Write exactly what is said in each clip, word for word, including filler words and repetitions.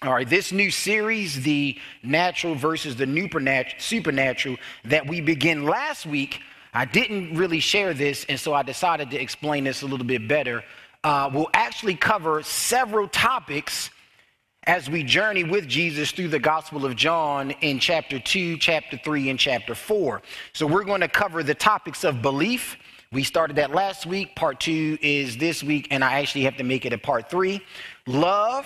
All right, this new series, the natural versus the supernat- supernatural, that we begin last week, I didn't really share this, and so I decided to explain this a little bit better. Uh, we'll actually cover several topics as we journey with Jesus through the Gospel of John in chapter two, chapter three, and chapter four. So we're going to cover the topics of belief. We started that last week. Part two is this week, and I actually have to make it a part three. Love,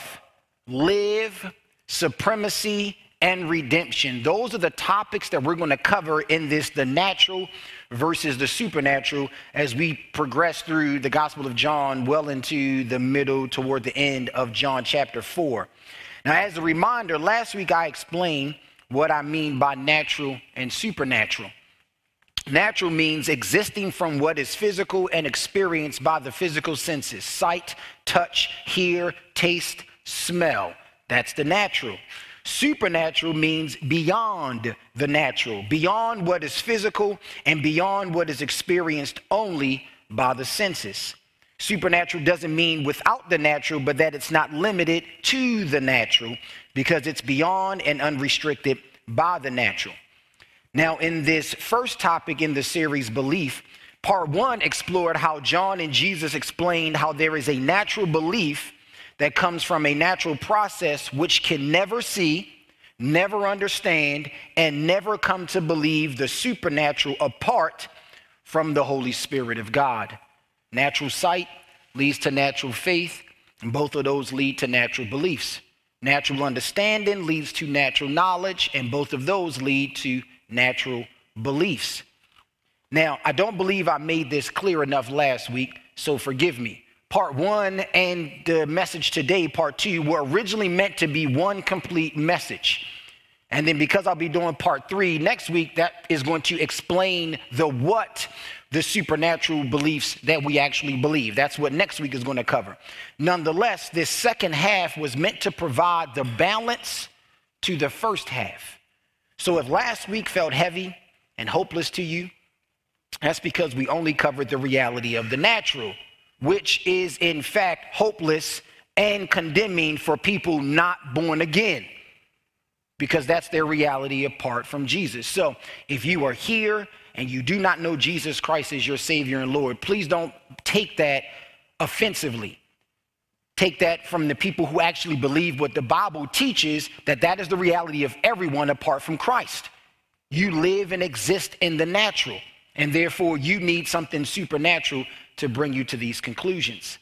live, supremacy, and redemption. Those are the topics that we're going to cover in this, the natural versus the supernatural, as we progress through the Gospel of John well into the middle, toward the end of John chapter four. Now, as a reminder, last week I explained what I mean by natural and supernatural. Natural means existing from what is physical and experienced by the physical senses: sight, touch, hear, taste, smell. That's the natural. Supernatural means beyond the natural, beyond what is physical and beyond what is experienced only by the senses. Supernatural doesn't mean without the natural, but that it's not limited to the natural, because it's beyond and unrestricted by the natural. Now, in this first topic in the series, belief, part one explored how John and Jesus explained how there is a natural belief that comes from a natural process which can never see, never understand, and never come to believe the supernatural apart from the Holy Spirit of God. Natural sight leads to natural faith, and both of those lead to natural beliefs. Natural understanding leads to natural knowledge, and both of those lead to natural beliefs. Now, I don't believe I made this clear enough last week, so forgive me. Part one and the message today, part two, were originally meant to be one complete message. And then because I'll be doing part three next week, that is going to explain the what, the supernatural beliefs that we actually believe. That's what next week is going to cover. Nonetheless, this second half was meant to provide the balance to the first half. So if last week felt heavy and hopeless to you, that's because we only covered the reality of the natural, which is in fact hopeless and condemning for people not born again, because that's their reality apart from Jesus. So if you are here and you do not know Jesus Christ as your Savior and Lord, please don't take that offensively. Take that from the people who actually believe what the Bible teaches, that that is the reality of everyone apart from Christ. You live and exist in the natural, and therefore you need something supernatural to bring you to these conclusions.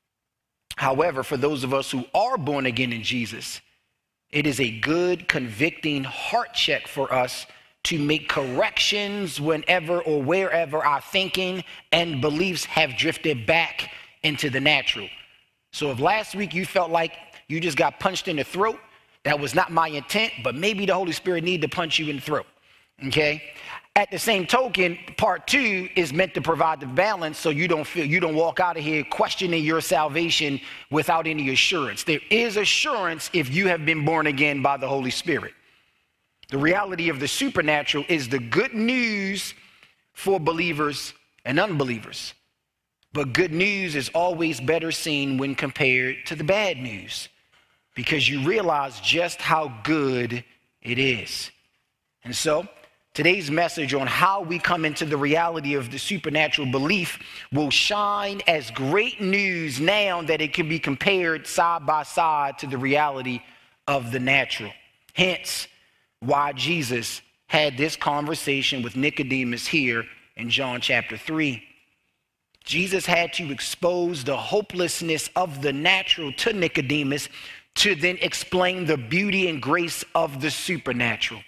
However, for those of us who are born again in Jesus, it is a good, convicting heart check for us to make corrections whenever or wherever our thinking and beliefs have drifted back into the natural. So if last week you felt like you just got punched in the throat, that was not my intent, but maybe the Holy Spirit needed to punch you in the throat, okay? At the same token, part two is meant to provide the balance so you don't feel, you don't walk out of here questioning your salvation without any assurance. There is assurance if you have been born again by the Holy Spirit. The reality of the supernatural is the good news for believers and unbelievers. But good news is always better seen when compared to the bad news, because you realize just how good it is. And so today's message on how we come into the reality of the supernatural belief will shine as great news now that it can be compared side by side to the reality of the natural. Hence, why Jesus had this conversation with Nicodemus here in John chapter three. Jesus had to expose the hopelessness of the natural to Nicodemus to then explain the beauty and grace of the supernatural.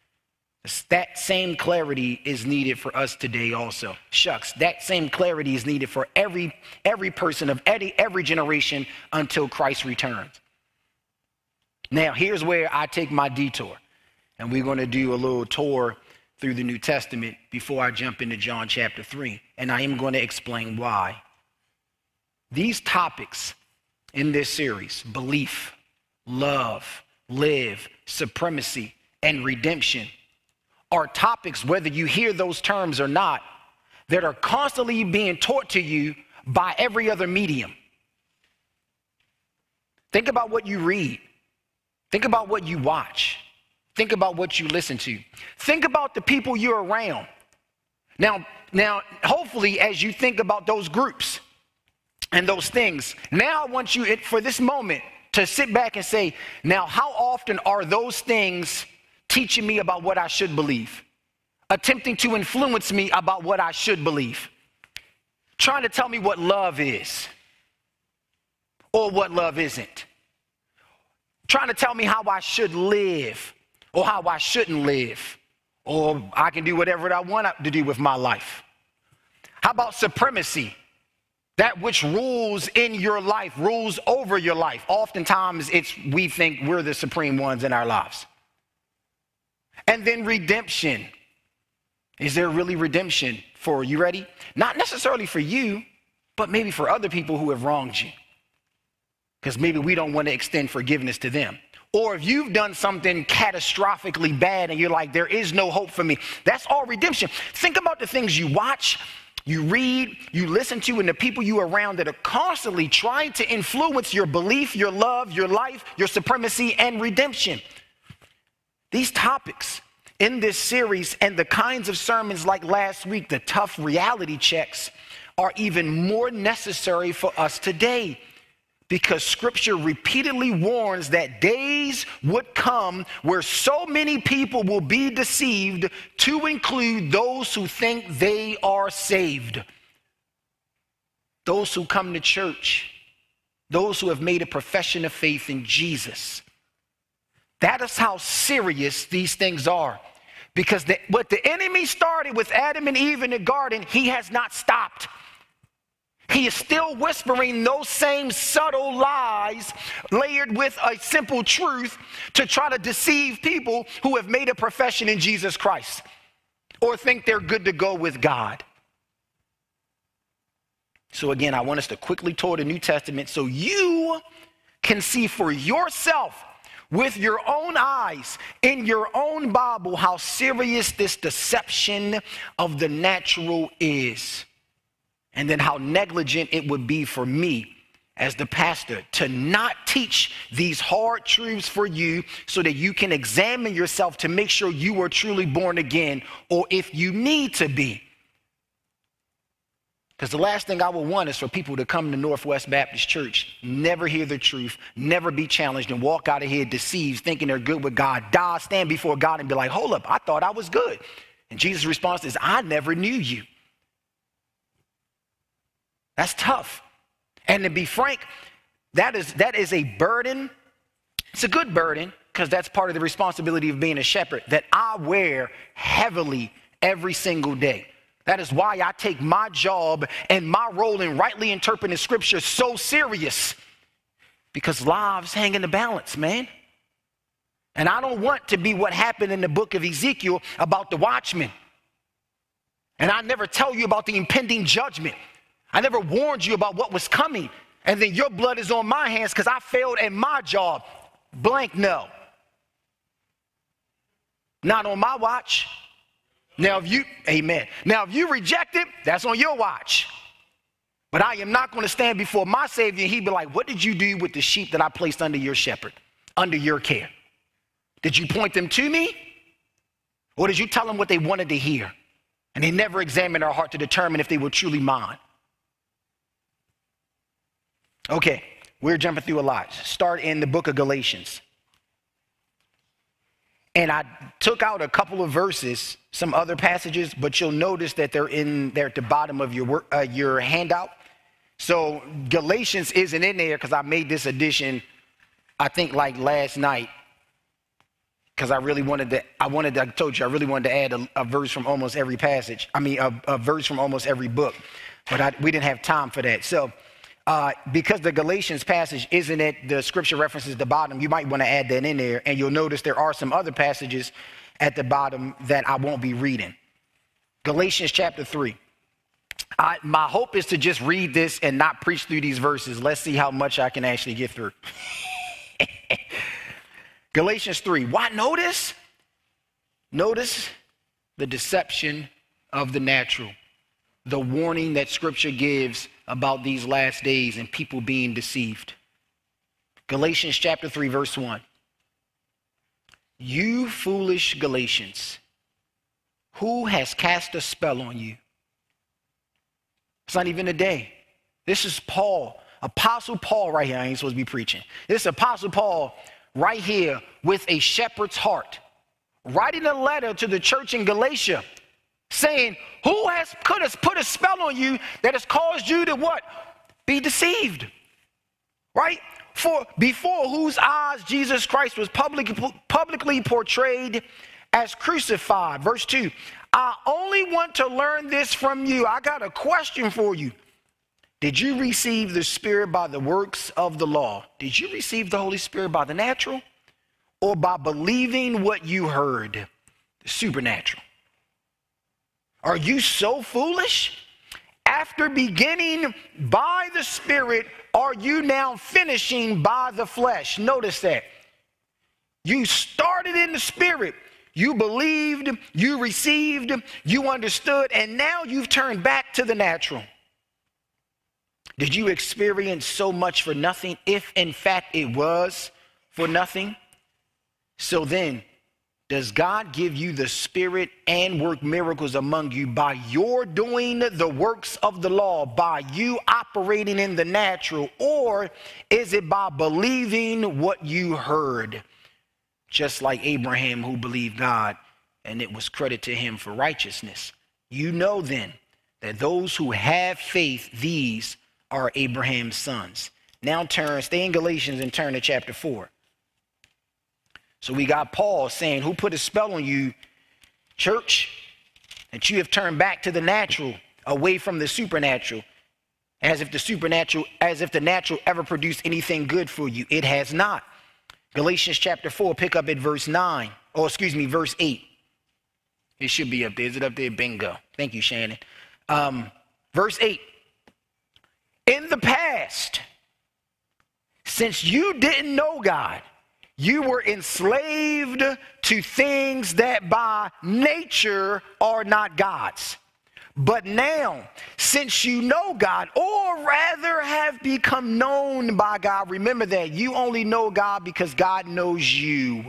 That same clarity is needed for us today also. Shucks, that same clarity is needed for every every person of every, every generation until Christ returns. Now, here's where I take my detour, and we're going to do a little tour through the New Testament before I jump into John chapter three, and I am going to explain why. These topics in this series, belief, love, live, supremacy, and redemption, are topics, whether you hear those terms or not, that are constantly being taught to you by every other medium. Think about what you read. Think about what you watch. Think about what you listen to. Think about the people you're around. Now, now, hopefully, as you think about those groups and those things, now I want you, for this moment, to sit back and say, now, how often are those things teaching me about what I should believe? Attempting to influence me about what I should believe? Trying to tell me what love is or what love isn't? Trying to tell me how I should live or how I shouldn't live, or I can do whatever I want to do with my life? How about supremacy? That which rules in your life, rules over your life. Oftentimes, it's we think we're the supreme ones in our lives. And then redemption. Is there really redemption for, you ready? Not necessarily for you, but maybe for other people who have wronged you. Because maybe we don't want to extend forgiveness to them. Or if you've done something catastrophically bad and you're like, there is no hope for me. That's all redemption. Think about the things you watch, you read, you listen to, and the people you are around that are constantly trying to influence your belief, your love, your life, your supremacy, and redemption. These topics in this series and the kinds of sermons like last week, the tough reality checks, are even more necessary for us today, because Scripture repeatedly warns that days would come where so many people will be deceived, to include those who think they are saved, those who come to church, those who have made a profession of faith in Jesus. That is how serious these things are, because the, what the enemy started with Adam and Eve in the garden, he has not stopped. He is still whispering those same subtle lies layered with a simple truth to try to deceive people who have made a profession in Jesus Christ or think they're good to go with God. So again, I want us to quickly tour the New Testament so you can see for yourself with your own eyes in your own Bible how serious this deception of the natural is. And then how negligent it would be for me as the pastor to not teach these hard truths for you so that you can examine yourself to make sure you are truly born again, or if you need to be. Because the last thing I would want is for people to come to Northwest Baptist Church, never hear the truth, never be challenged, and walk out of here deceived, thinking they're good with God, die, stand before God and be like, hold up, I thought I was good. And Jesus' response is, I never knew you. That's tough. And to be frank, that is that is a burden. It's a good burden, because that's part of the responsibility of being a shepherd that I wear heavily every single day. That is why I take my job and my role in rightly interpreting Scripture so serious, because lives hang in the balance, man. And I don't want to be what happened in the book of Ezekiel about the watchman. And I never tell you about the impending judgment. I never warned you about what was coming, and then your blood is on my hands because I failed at my job. Blank no. Not on my watch. Now if you, amen. Now if you reject it, that's on your watch. But I am not going to stand before my Savior and he'd be like, what did you do with the sheep that I placed under your shepherd, under your care? Did you point them to me? Or did you tell them what they wanted to hear? And they never examined our heart to determine if they were truly mine. Okay, we're jumping through a lot. Start in the book of Galatians. And I took out a couple of verses, some other passages, but you'll notice that they're in there at the bottom of your work, uh, your handout. So Galatians isn't in there because I made this addition, I think like last night, because I really wanted to, I wanted to, I told you, I really wanted to add a, a verse from almost every passage. I mean, a, a verse from almost every book, but I, we didn't have time for that. So Uh, because the Galatians passage isn't at the scripture references at the bottom, you might want to add that in there, and you'll notice there are some other passages at the bottom that I won't be reading. Galatians chapter three. I, my hope is to just read this and not preach through these verses. Let's see how much I can actually get through. Galatians three. Why notice? Notice the deception of the natural. The warning that Scripture gives about these last days and people being deceived. Galatians chapter three, verse one. You foolish Galatians, who has cast a spell on you? It's not even a day. This is Paul, Apostle Paul right here. I ain't supposed to be preaching. This is Apostle Paul right here with a shepherd's heart, writing a letter to the church in Galatia, saying, who has could has put a spell on you that has caused you to what? Be deceived, right? For before whose eyes Jesus Christ was public, publicly portrayed as crucified. Verse two, I only want to learn this from you. I got a question for you. Did you receive the Spirit by the works of the law? Did you receive the Holy Spirit by the natural or by believing what you heard, the supernatural? Are you so foolish? After beginning by the Spirit, are you now finishing by the flesh? Notice that. You started in the Spirit. You believed, you received, you understood, and now you've turned back to the natural. Did you experience so much for nothing, if in fact it was for nothing? So then, does God give you the Spirit and work miracles among you by your doing the works of the law, by you operating in the natural, or is it by believing what you heard? Just like Abraham, who believed God and it was credited to him for righteousness. You know then that those who have faith, these are Abraham's sons. Now turn, stay in Galatians and turn to chapter four. So we got Paul saying, who put a spell on you, church, that you have turned back to the natural, away from the supernatural, as if the supernatural, as if the natural ever produced anything good for you. It has not. Galatians chapter four, pick up at verse nine, or excuse me, verse eight. It should be up there. Is it up there? Bingo. Thank you, Shannon. Um, verse eight. In the past, since you didn't know God, you were enslaved to things that by nature are not God's. But now, since you know God, or rather have become known by God, remember that you only know God because God knows you.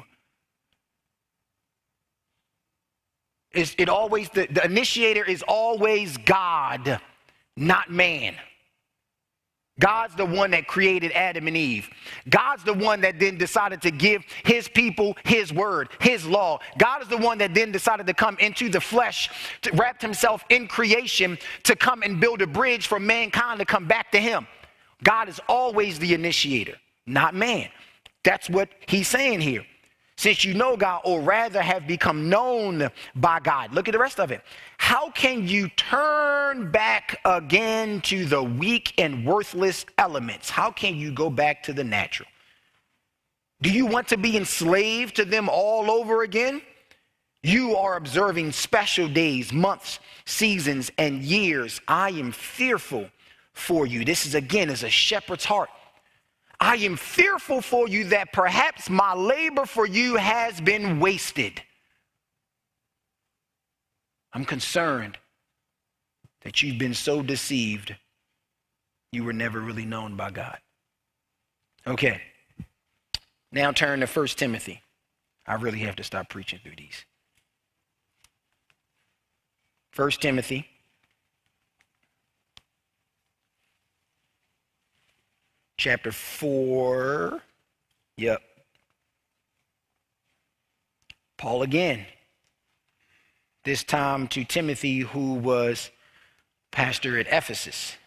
It's, it always, the, the initiator is always God, not man. God's the one that created Adam and Eve. God's the one that then decided to give his people his word, his law. God is the one that then decided to come into the flesh, to wrap himself in creation, to come and build a bridge for mankind to come back to him. God is always the initiator, not man. That's what he's saying here. Since you know God, or rather have become known by God. Look at the rest of it. How can you turn back again to the weak and worthless elements? How can you go back to the natural? Do you want to be enslaved to them all over again? You are observing special days, months, seasons, and years. I am fearful for you. This is again as a shepherd's heart. I am fearful for you that perhaps my labor for you has been wasted. I'm concerned that you've been so deceived, you were never really known by God. Okay, now turn to First Timothy. I really have to stop preaching through these. First Timothy. Chapter four. Yep. Paul again. This time to Timothy, who was pastor at Ephesus.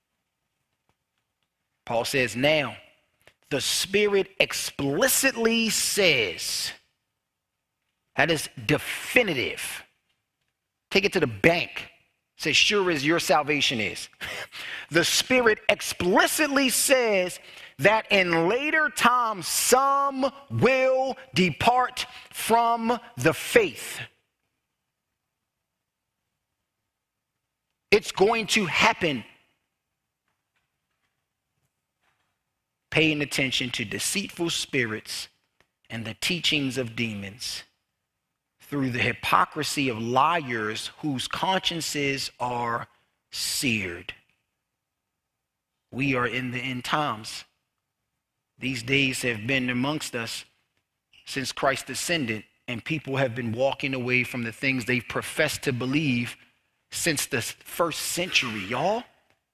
Paul says, now, the Spirit explicitly says, that is definitive. Take it to the bank. It's as sure as your salvation is. The Spirit explicitly says that in later times some will depart from the faith. It's going to happen. Paying attention to deceitful spirits and the teachings of demons, through the hypocrisy of liars whose consciences are seared. We are in the end times. These days have been amongst us since Christ descended, and people have been walking away from the things they've professed to believe since the first century, y'all.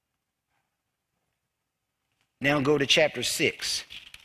Now go to chapter six.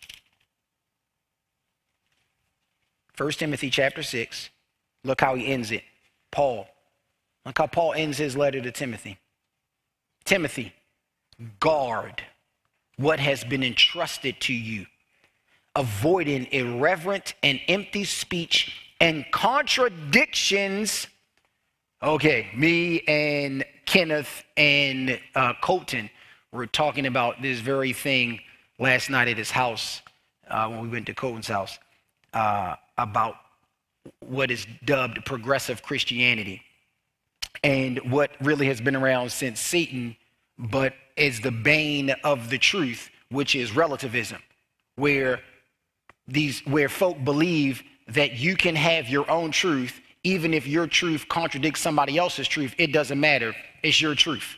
First Timothy chapter six. Look how he ends it. Paul. Look how Paul ends his letter to Timothy. Timothy, guard what has been entrusted to you, avoiding irreverent and empty speech and contradictions. Okay, me and Kenneth and uh, Colton were talking about this very thing last night at his house uh, when we went to Colton's house uh, about what is dubbed progressive Christianity and what really has been around since Satan, but is the bane of the truth, which is relativism, where these where folk believe that you can have your own truth, even if your truth contradicts somebody else's truth. It doesn't matter. It's your truth.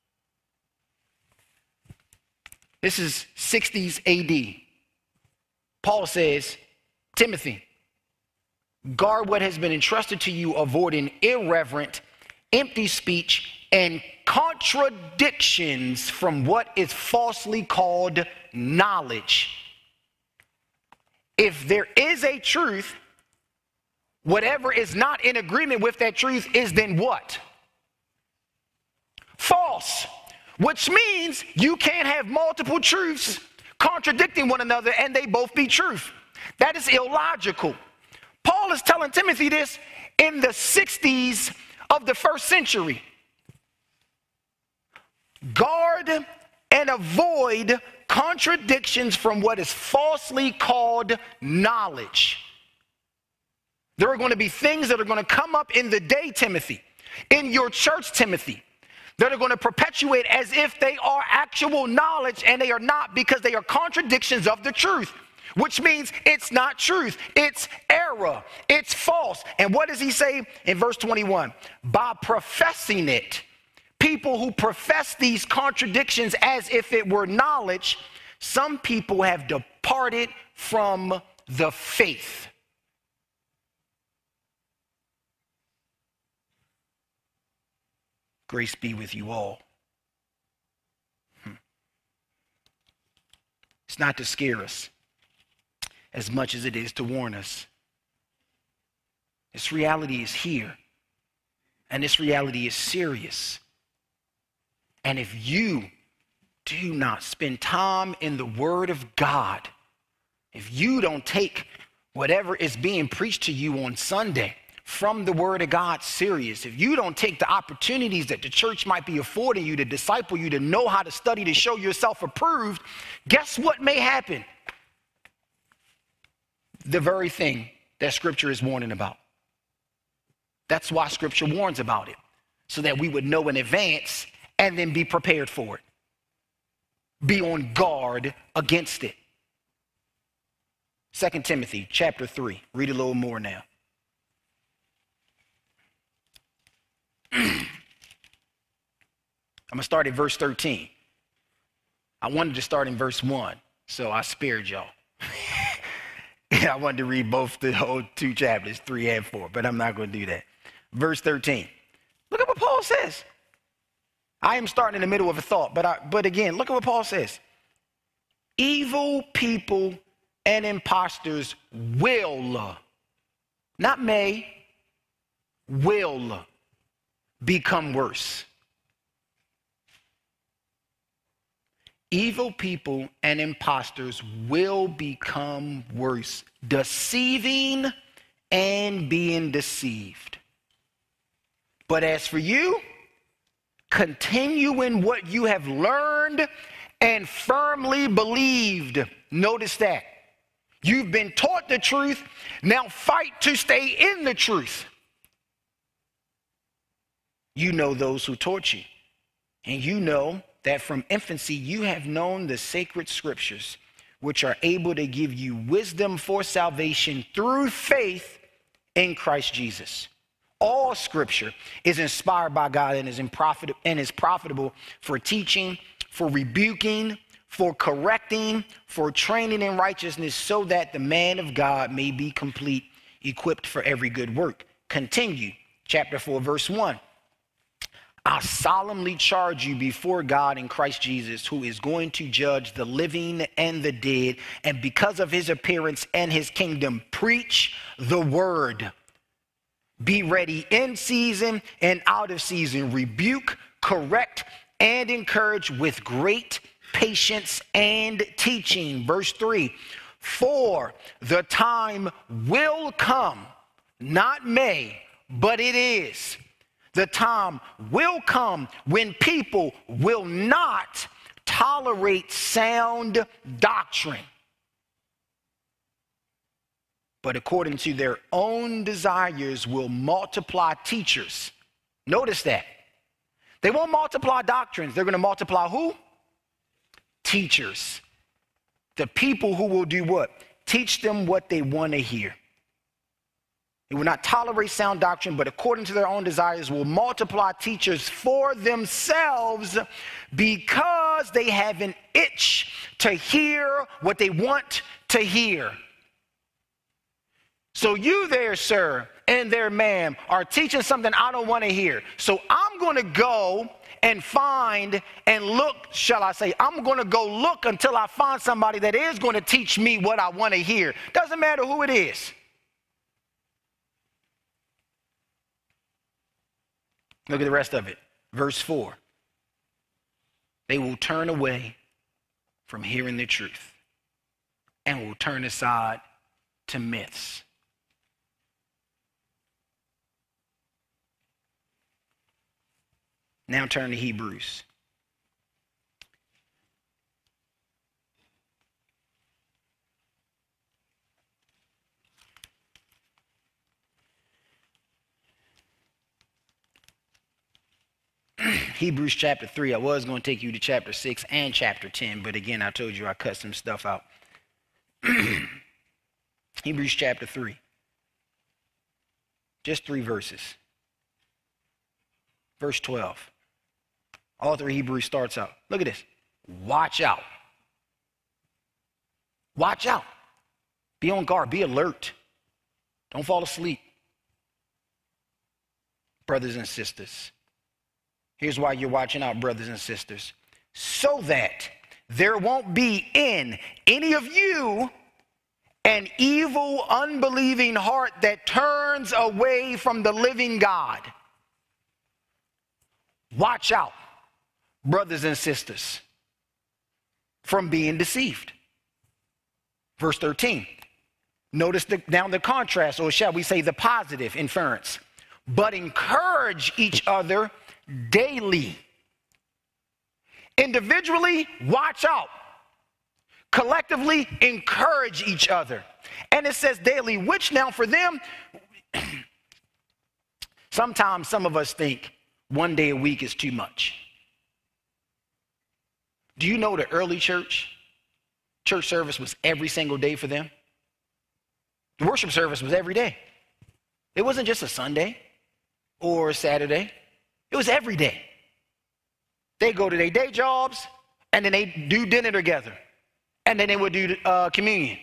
This is sixties A D. Paul says, Timothy, guard what has been entrusted to you, avoiding irreverent, empty speech and contradictions from what is falsely called knowledge. If there is a truth, whatever is not in agreement with that truth is then what? False. Which means you can't have multiple truths contradicting one another and they both be truth. That is illogical. Paul is telling Timothy this in the sixties of the first century. Guard and avoid contradictions from what is falsely called knowledge. There are going to be things that are going to come up in the day, Timothy, in your church, Timothy, that are going to perpetuate as if they are actual knowledge, and they are not, because they are contradictions of the truth, which means it's not truth. It's error. It's false. And what does he say in verse twenty-one? By professing it, people who profess these contradictions as if it were knowledge, some people have departed from the faith. Grace be with you all. Hmm. It's not to scare us as much as it is to warn us. This reality is here, and this reality is serious. And if you do not spend time in the Word of God, if you don't take whatever is being preached to you on Sunday from the Word of God serious, if you don't take the opportunities that the church might be affording you to disciple you, to know how to study, to show yourself approved, guess what may happen? The very thing that Scripture is warning about. That's why Scripture warns about it, so that we would know in advance and then be prepared for it. Be on guard against it. Second Timothy chapter three. Read a little more now. I'm going to start at verse thirteen. I wanted to start in verse one, so I spared y'all. I wanted to read both the whole two chapters, three and four, but I'm not going to do that. Verse thirteen. Look at what Paul says. I am starting in the middle of a thought, but I, but again, look at what Paul says. Evil people and impostors will, not may, will become worse. Evil people and impostors will become worse, deceiving and being deceived. But as for you, continue in what you have learned and firmly believed. Notice that. You've been taught the truth. Now fight to stay in the truth. You know those who taught you. And you know that from infancy you have known the sacred scriptures, which are able to give you wisdom for salvation through faith in Christ Jesus. All scripture is inspired by God and is, profit- and is profitable for teaching, for rebuking, for correcting, for training in righteousness, so that the man of God may be complete, equipped for every good work. Continue. Chapter four, verse one. I solemnly charge you before God in Christ Jesus, who is going to judge the living and the dead, and because of his appearance and his kingdom, preach the word. Be ready in season and out of season. Rebuke, correct, and encourage with great patience and teaching. Verse three, for the time will come, not may, but it is. The time will come when people will not tolerate sound doctrine, but according to their own desires will multiply teachers. Notice that. They won't multiply doctrines. They're going to multiply who? Teachers. The people who will do what? Teach them what they want to hear. They will not tolerate sound doctrine, but according to their own desires will multiply teachers for themselves, because they have an itch to hear what they want to hear. So you there, sir, and there, ma'am, are teaching something I don't want to hear. So I'm going to go and find and look, shall I say, I'm going to go look until I find somebody that is going to teach me what I want to hear. Doesn't matter who it is. Look at the rest of it. Verse four. They will turn away from hearing the truth and will turn aside to myths. Now turn to Hebrews. Hebrews chapter three. I was going to take you to chapter six and chapter ten, but again, I told you I cut some stuff out. Hebrews chapter three. Just three verses. Verse twelve. Author of Hebrews starts out. Look at this. Watch out. Watch out. Be on guard. Be alert. Don't fall asleep. Brothers and sisters. Here's why you're watching out, brothers and sisters. So that there won't be in any of you an evil, unbelieving heart that turns away from the living God. Watch out, brothers and sisters, from being deceived. Verse thirteen. Notice the, now the contrast, or shall we say the positive inference. But encourage each other daily. Individually, watch out. Collectively, encourage each other. And it says daily, which now for them, sometimes some of us think one day a week is too much. Do you know the early church? Church service was every single day for them. The worship service was every day. It wasn't just a Sunday or a Saturday. It was every day. They go to their day jobs, and then they do dinner together. And then they would do uh, communion.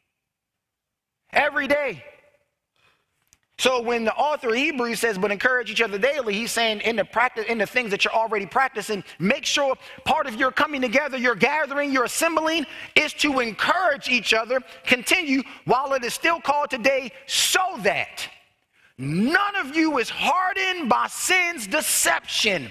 Every day. So when the author of Hebrews says, but encourage each other daily, he's saying in the practice, in the things that you're already practicing, make sure part of your coming together, your gathering, your assembling is to encourage each other. Continue while it is still called today, so that none of you is hardened by sin's deception.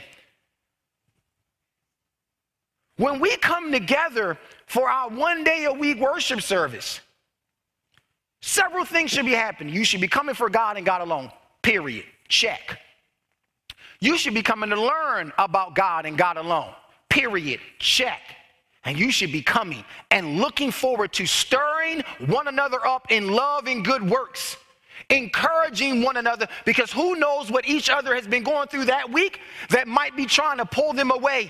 When we come together for our one day a week worship service, several things should be happening. You should be coming for God and God alone, period. Check. You should be coming to learn about God and God alone, period. Check. And you should be coming and looking forward to stirring one another up in love and good works, encouraging one another, because who knows what each other has been going through that week that might be trying to pull them away.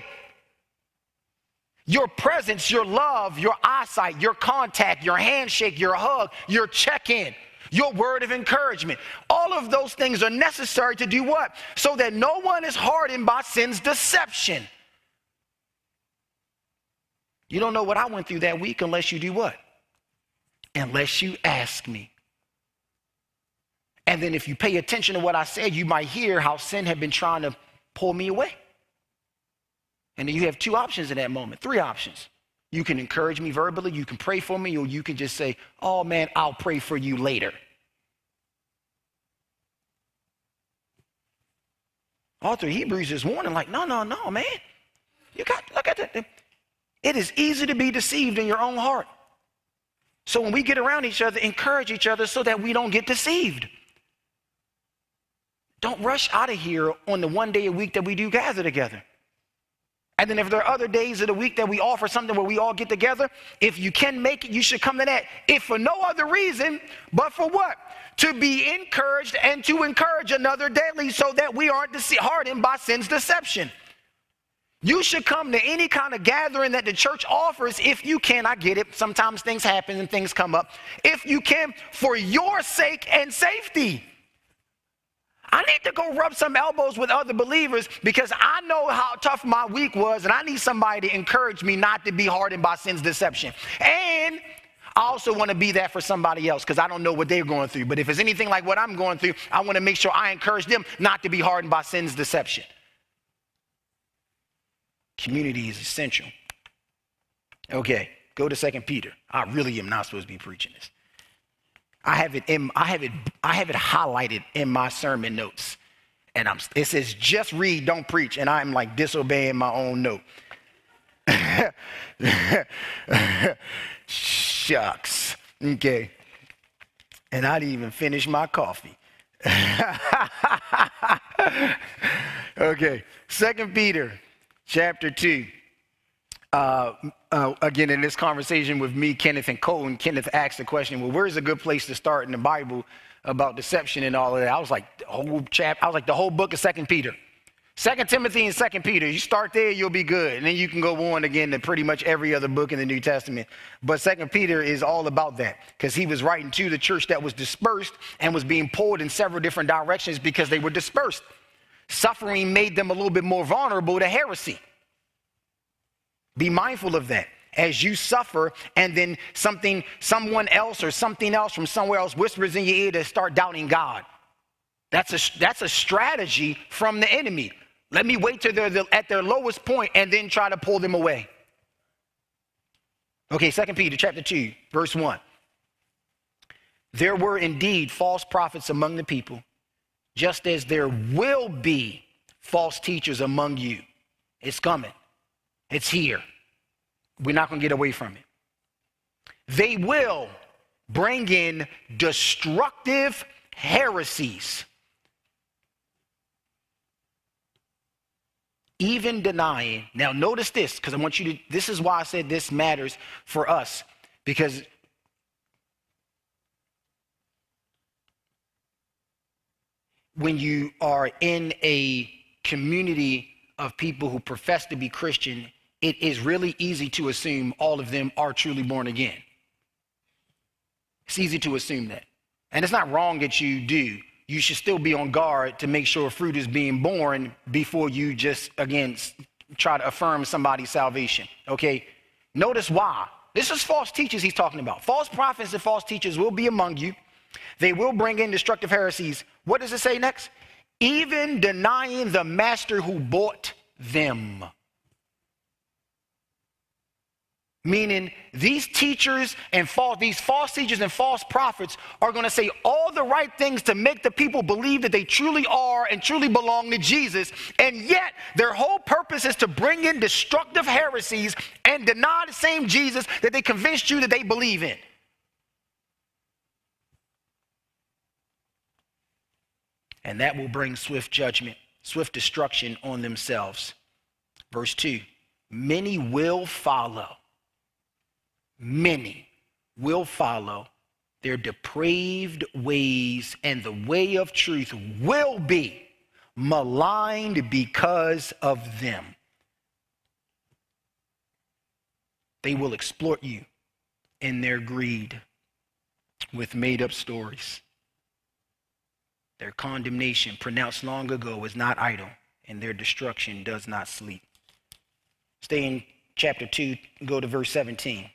Your presence, your love, your eyesight, your contact, your handshake, your hug, your check-in, your word of encouragement. All of those things are necessary to do what? So that no one is hardened by sin's deception. You don't know what I went through that week unless you do what? Unless you ask me. And then if you pay attention to what I said, you might hear how sin had been trying to pull me away. And then you have two options in that moment, three options. You can encourage me verbally, you can pray for me, or you can just say, oh man, I'll pray for you later. Author of Hebrews is warning like, no, no, no, man. You got, look at that. It is easy to be deceived in your own heart. So when we get around each other, encourage each other so that we don't get deceived. Don't rush out of here on the one day a week that we do gather together. And then if there are other days of the week that we offer something where we all get together, if you can make it, you should come to that. If for no other reason, but for what? To be encouraged and to encourage another daily so that we aren't dece- hardened by sin's deception. You should come to any kind of gathering that the church offers if you can. I get it. Sometimes things happen and things come up. If you can, for your sake and safety. I need to go rub some elbows with other believers because I know how tough my week was, and I need somebody to encourage me not to be hardened by sin's deception. And I also want to be that for somebody else because I don't know what they're going through. But if it's anything like what I'm going through, I want to make sure I encourage them not to be hardened by sin's deception. Community is essential. Okay, go to Second Peter. I really am not supposed to be preaching this. I have it in, I have it, I have it highlighted in my sermon notes. And I'm, it says, just read, don't preach. And I'm like disobeying my own note. Shucks. Okay. And I didn't even finish my coffee. Okay. Second Peter chapter two. Uh, uh, again, in this conversation with me, Kenneth, and Colton, Kenneth asked the question, well, where's a good place to start in the Bible about deception and all of that? I was like, the whole chap, I was like, the whole book of Second Peter. Second Timothy and Second Peter. You start there, you'll be good. And then you can go on again to pretty much every other book in the New Testament. But Second Peter is all about that because he was writing to the church that was dispersed and was being pulled in several different directions because they were dispersed. Suffering made them a little bit more vulnerable to heresy. Be mindful of that as you suffer and then something, someone else or something else from somewhere else whispers in your ear to start doubting God. That's a, that's a strategy from the enemy. Let me wait till they're at their lowest point and then try to pull them away. Okay, Second Peter chapter two, verse one. There were indeed false prophets among the people, just as there will be false teachers among you. It's coming. It's here. We're not going to get away from it. They will bring in destructive heresies, even denying. Now, notice this, because I want you to, this is why I said this matters for us, because when you are in a community of people who profess to be Christian, it is really easy to assume all of them are truly born again. It's easy to assume that. And it's not wrong that you do. You should still be on guard to make sure fruit is being born before you just, again, try to affirm somebody's salvation. Okay? Notice why. This is false teachers he's talking about. False prophets and false teachers will be among you. They will bring in destructive heresies. What does it say next? Even denying the master who bought them. Meaning these teachers and false, these false teachers and false prophets are going to say all the right things to make the people believe that they truly are and truly belong to Jesus. And yet their whole purpose is to bring in destructive heresies and deny the same Jesus that they convinced you that they believe in. And that will bring swift judgment, swift destruction on themselves. Verse two, many will follow. Many will follow their depraved ways, and the way of truth will be maligned because of them. They will exploit you in their greed with made-up stories. Their condemnation, pronounced long ago, is not idle, and their destruction does not sleep. Stay in chapter two, go to verse seventeen.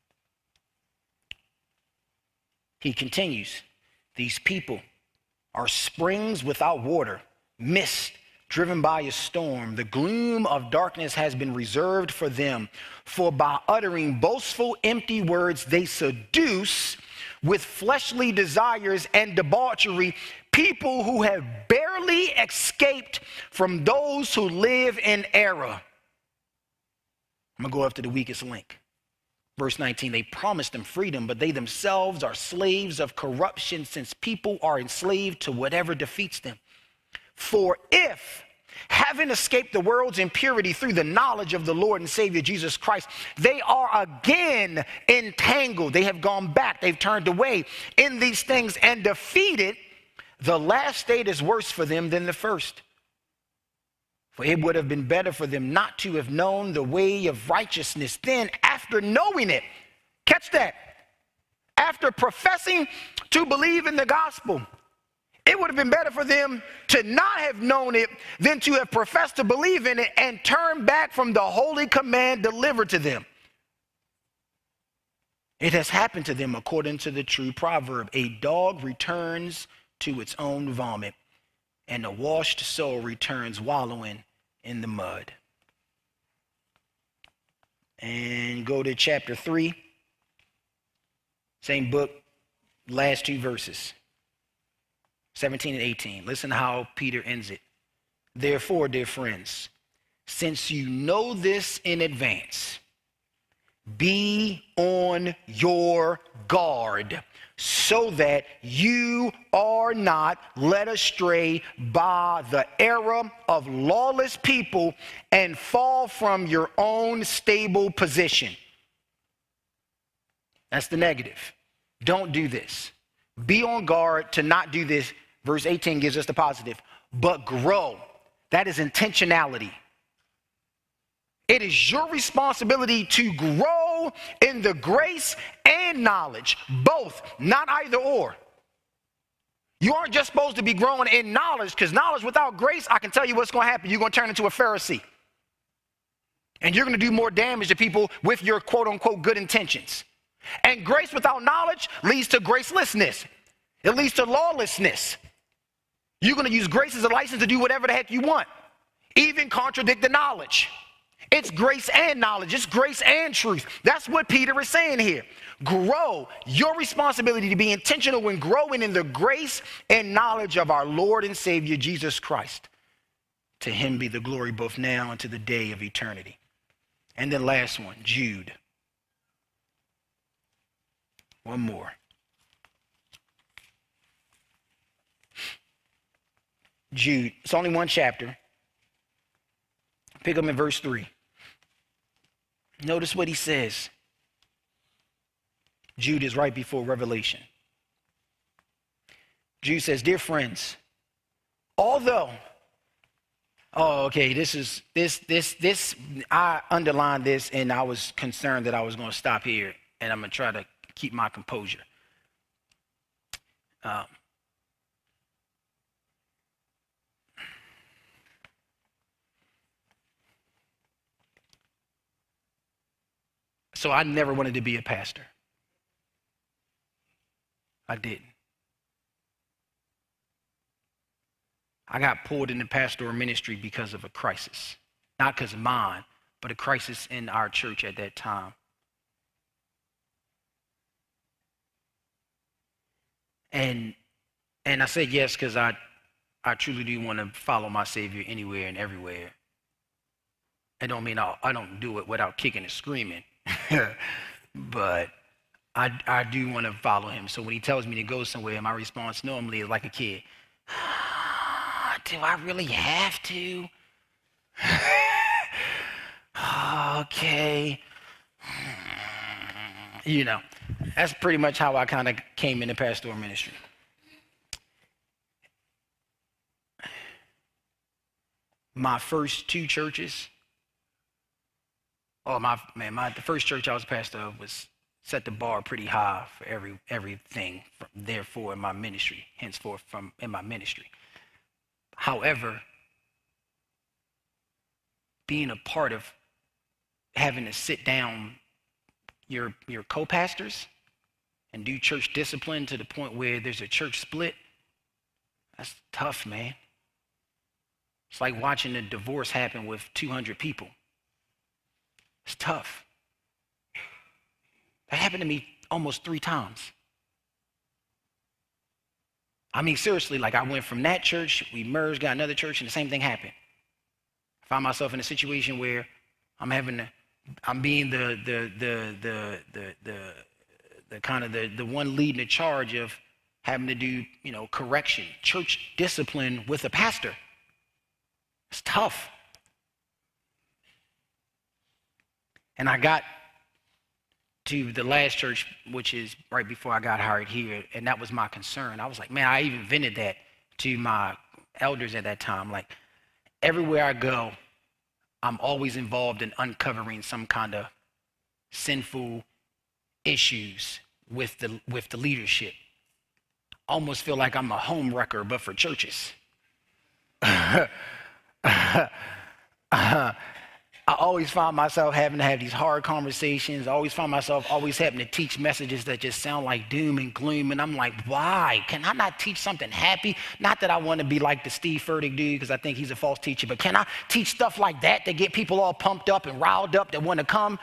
He continues, these people are springs without water, mist driven by a storm. The gloom of darkness has been reserved for them. For by uttering boastful, empty words, they seduce with fleshly desires and debauchery people who have barely escaped from those who live in error. I'm going to go after the weakest link. Verse nineteen, they promised them freedom, but they themselves are slaves of corruption, since people are enslaved to whatever defeats them. For if, having escaped the world's impurity through the knowledge of the Lord and Savior Jesus Christ, they are again entangled, they have gone back, they've turned away in these things and defeated, the last state is worse for them than the first. For it would have been better for them not to have known the way of righteousness. Then, after knowing it, catch that, after professing to believe in the gospel, it would have been better for them to not have known it than to have professed to believe in it and turn back from the holy command delivered to them. It has happened to them according to the true proverb. A dog returns to its own vomit, and a washed soul returns wallowing in the mud. And go to chapter three, same book, last two verses, seventeen and eighteen. Listen how Peter ends it. Therefore, dear friends, since you know this in advance, be on your guard, so that you are not led astray by the error of lawless people and fall from your own stable position. That's the negative. Don't do this. Be on guard to not do this. Verse eighteen gives us the positive. But grow. That is intentionality. It is your responsibility to grow in the grace and knowledge, both, not either or. You aren't just supposed to be growing in knowledge, because knowledge without grace, I can tell you what's going to happen. You're going to turn into a Pharisee. And you're going to do more damage to people with your quote unquote good intentions. And grace without knowledge leads to gracelessness. It leads to lawlessness. You're going to use grace as a license to do whatever the heck you want, even contradict the knowledge. It's grace and knowledge. It's grace and truth. That's what Peter is saying here. Grow. Your responsibility to be intentional when growing in the grace and knowledge of our Lord and Savior, Jesus Christ. To him be the glory both now and to the day of eternity. And then last one, Jude. One more. Jude. It's only one chapter. Pick up in verse three. Notice what he says. Jude is right before Revelation. Jude says, dear friends, although, oh, okay, this is, this, this, this, I underlined this and I was concerned that I was going to stop here and I'm going to try to keep my composure. Um, So I never wanted to be a pastor. I didn't. I got pulled into pastoral ministry because of a crisis. Not because of mine, but a crisis in our church at that time. And and I said yes because I, I truly do want to follow my Savior anywhere and everywhere. I don't mean I, I don't do it without kicking and screaming. But I, I do want to follow him. So when he tells me to go somewhere, my response normally is like a kid. Do I really have to? Okay. You know, that's pretty much how I kind of came into pastoral ministry. My first two churches, oh my man, my the first church I was pastor of was set the bar pretty high for every everything. From, therefore, in my ministry, henceforth from in my ministry. However, being a part of having to sit down your, your co-pastors and do church discipline to the point where there's a church split, that's tough, man. It's like watching a divorce happen with two hundred people. It's tough. That happened to me almost three times. I mean, seriously, like I went from that church, we merged, got another church, and the same thing happened. I found myself in a situation where I'm having to, I'm being the the the the the the, the kind of the, the one leading the charge of having to do, you know, correction, church discipline with a pastor. It's tough. And I got to the last church, which is right before I got hired here, and that was my concern. I was like, man, I even vented that to my elders at that time. Like, everywhere I go, I'm always involved in uncovering some kind of sinful issues with the with the leadership. I almost feel like I'm a home wrecker, but for churches. uh, I always find myself having to have these hard conversations. I always find myself always having to teach messages that just sound like doom and gloom. And I'm like, why? Can I not teach something happy? Not that I want to be like the Steve Furtick dude, because I think he's a false teacher, but can I teach stuff like that to get people all pumped up and riled up that want to come?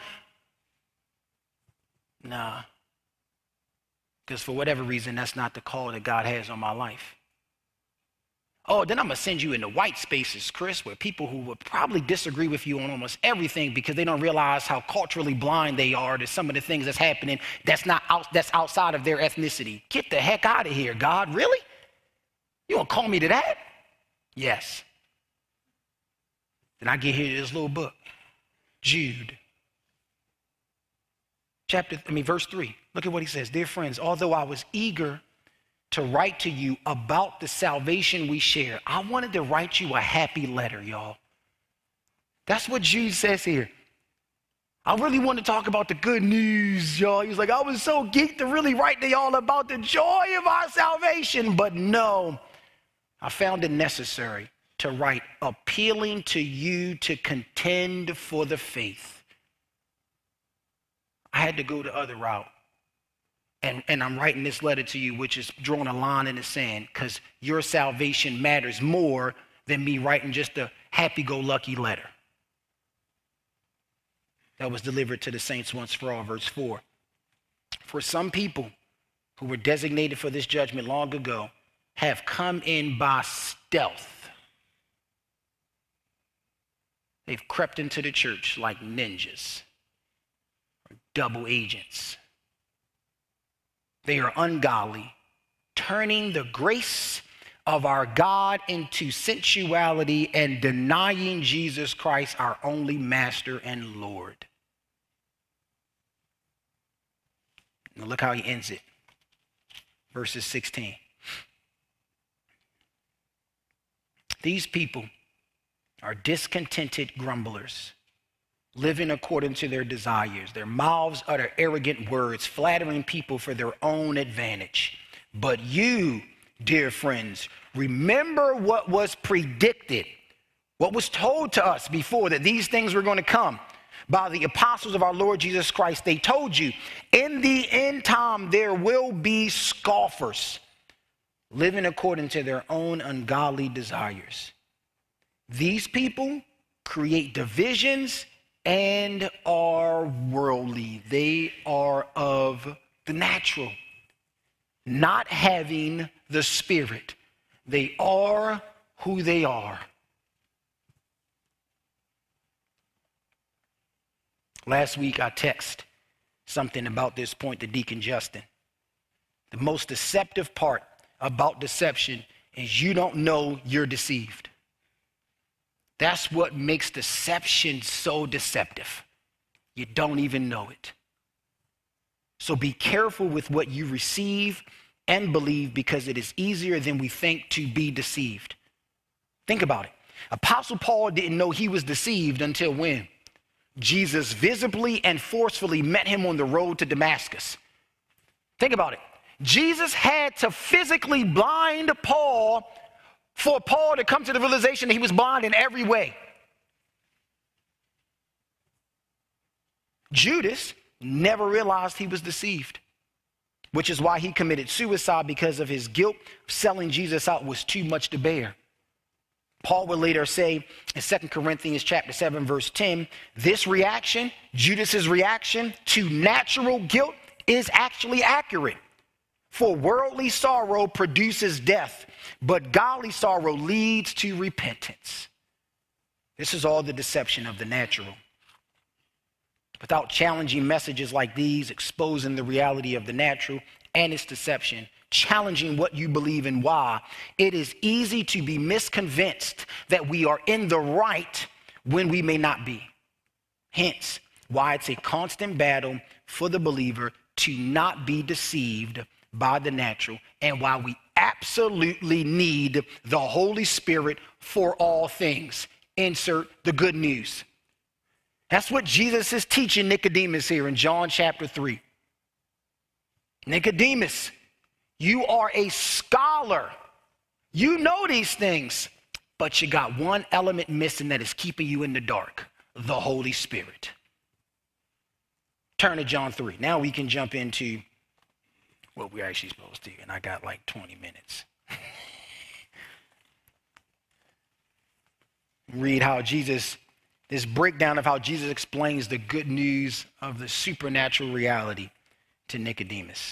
Nah. Because for whatever reason, that's not the call that God has on my life. Oh, then I'm going to send you into white spaces, Chris, where people who would probably disagree with you on almost everything because they don't realize how culturally blind they are to some of the things that's happening that's not out, that's outside of their ethnicity. Get the heck out of here, God. Really? You want to call me to that? Yes. Then I get here to this little book, Jude. Chapter, I mean, verse three. Look at what he says. Dear friends, although I was eager to write to you about the salvation we share, I wanted to write you a happy letter, y'all. That's what Jude says here. I really want to talk about the good news, y'all. He was like, I was so geeked to really write to y'all about the joy of our salvation. But no, I found it necessary to write appealing to you to contend for the faith. I had to go the other route. And, and I'm writing this letter to you, which is drawing a line in the sand, because your salvation matters more than me writing just a happy-go-lucky letter. That was delivered to the saints once for all, verse four. For some people who were designated for this judgment long ago have come in by stealth. They've crept into the church like ninjas or double agents. They are ungodly, turning the grace of our God into sensuality and denying Jesus Christ, our only master and Lord. Now look how he ends it. Verses sixteen. These people are discontented grumblers, living according to their desires. Their mouths utter arrogant words, flattering people for their own advantage. But you, dear friends, remember what was predicted, what was told to us before, that these things were going to come by the apostles of our Lord Jesus Christ. They told you, in the end time there will be scoffers, living according to their own ungodly desires. These people create divisions and are worldly. They are of the natural, not having the Spirit. They are who they are. Last week I texted something about this point to Deacon Justin. The most deceptive part about deception is you don't know you're deceived. That's what makes deception so deceptive. You don't even know it. So be careful with what you receive and believe, because it is easier than we think to be deceived. Think about it. Apostle Paul didn't know he was deceived until when? Jesus visibly and forcefully met him on the road to Damascus. Think about it. Jesus had to physically blind Paul for Paul to come to the realization that he was blind in every way. Judas never realized he was deceived, which is why he committed suicide, because of his guilt. Selling Jesus out was too much to bear. Paul would later say in Second Corinthians chapter seven, verse ten, this reaction, Judas's reaction to natural guilt, is actually accurate. For worldly sorrow produces death, but godly sorrow leads to repentance. This is all the deception of the natural. Without challenging messages like these, exposing the reality of the natural and its deception, challenging what you believe and why, it is easy to be misconvinced that we are in the right when we may not be. Hence, why it's a constant battle for the believer to not be deceived by the natural, and why we absolutely need the Holy Spirit for all things. Insert the good news. That's what Jesus is teaching Nicodemus here in John chapter three. Nicodemus, you are a scholar. You know these things, but you got one element missing that is keeping you in the dark: the Holy Spirit. Turn to John three. Now we can jump into what we're actually supposed to, and I got like twenty minutes. Read how Jesus, this breakdown of how Jesus explains the good news of the supernatural reality to Nicodemus.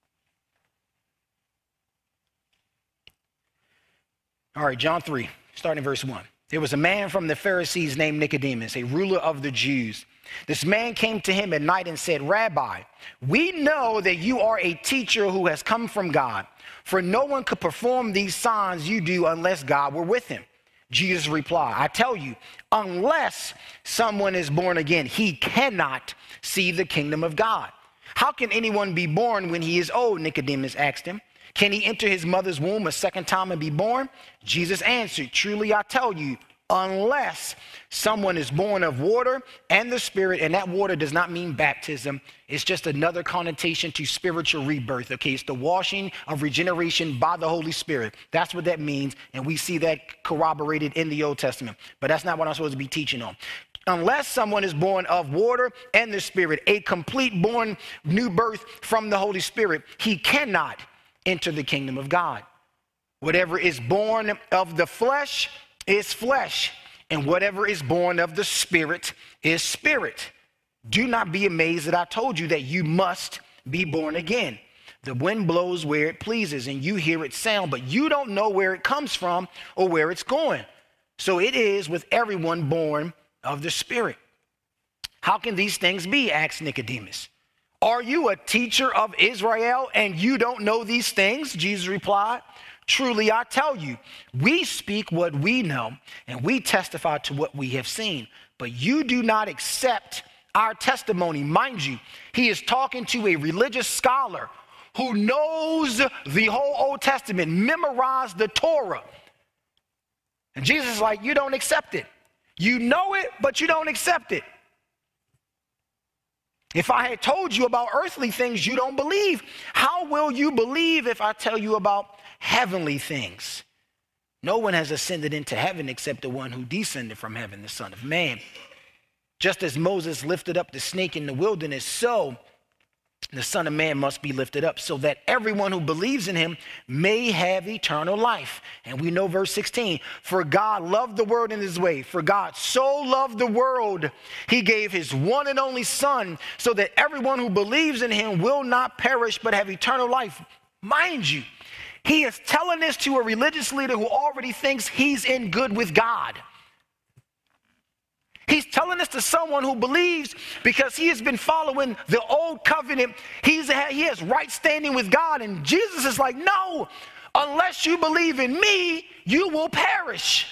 All right, John three, starting verse one. There was a man from the Pharisees named Nicodemus, a ruler of the Jews. This man came to him at night and said, Rabbi, we know that you are a teacher who has come from God, for no one could perform these signs you do unless God were with him. Jesus replied, I tell you, unless someone is born again, he cannot see the kingdom of God. How can anyone be born when he is old? Nicodemus asked him. Can he enter his mother's womb a second time and be born? Jesus answered, truly I tell you, unless someone is born of water and the Spirit, and that water does not mean baptism. It's just another connotation to spiritual rebirth. Okay, it's the washing of regeneration by the Holy Spirit. That's what that means, and we see that corroborated in the Old Testament. But that's not what I'm supposed to be teaching on. Unless someone is born of water and the Spirit, a complete born new birth from the Holy Spirit, he cannot enter the kingdom of God. Whatever is born of the flesh is flesh, and whatever is born of the Spirit is spirit. Do not be amazed that I told you that you must be born again. The wind blows where it pleases, and you hear its sound, but you don't know where it comes from or where it's going. So it is with everyone born of the Spirit. How can these things be? Asked Nicodemus. Are you a teacher of Israel and you don't know these things? Jesus replied. Truly, I tell you, we speak what we know and we testify to what we have seen, but you do not accept our testimony. Mind you, he is talking to a religious scholar who knows the whole Old Testament, memorized the Torah. And Jesus is like, you don't accept it. You know it, but you don't accept it. If I had told you about earthly things you don't believe, how will you believe if I tell you about heavenly things? No one has ascended into heaven except the one who descended from heaven, the Son of Man. Just as Moses lifted up the snake in the wilderness, so the Son of Man must be lifted up, so that everyone who believes in him may have eternal life. And we know verse sixteen, for God loved the world in his way. For God so loved the world, he gave his one and only Son, so that everyone who believes in him will not perish but have eternal life. Mind you, he is telling this to a religious leader who already thinks he's in good with God. He's telling this to someone who believes because he has been following the old covenant. He's, he has right standing with God. And Jesus is like, no, unless you believe in me, you will perish.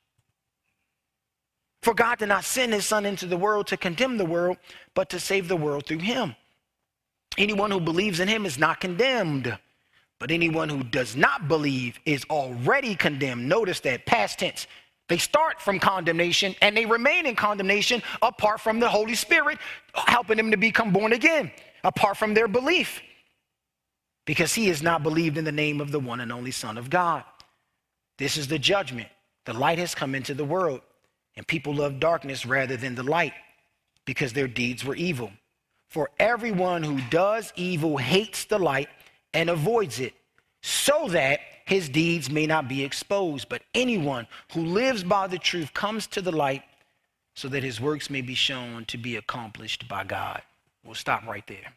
For God did not send his Son into the world to condemn the world, but to save the world through him. Anyone who believes in him is not condemned, but anyone who does not believe is already condemned. Notice that, past tense. They start from condemnation and they remain in condemnation apart from the Holy Spirit helping them to become born again, apart from their belief, because he has not believed in the name of the one and only Son of God. This is the judgment. The light has come into the world, and people love darkness rather than the light because their deeds were evil. For everyone who does evil hates the light and avoids it, so that his deeds may not be exposed. But anyone who lives by the truth comes to the light, so that his works may be shown to be accomplished by God. We'll stop right there.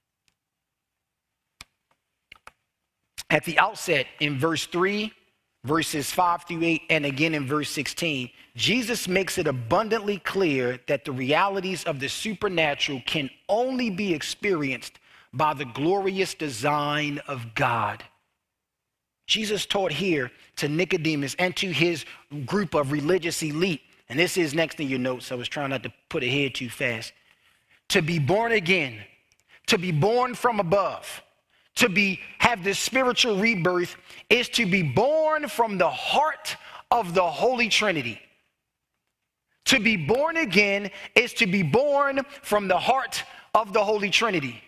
At the outset, in verse three, verses five through eight, and again in verse sixteen, Jesus makes it abundantly clear that the realities of the supernatural can only be experienced by the glorious design of God. Jesus taught here to Nicodemus and to his group of religious elite, and this is next in your notes. I was trying not to put ahead too fast. To be born again, to be born from above, to be have this spiritual rebirth is to be born from the heart of the Holy Trinity. To be born again is to be born from the heart of the Holy Trinity.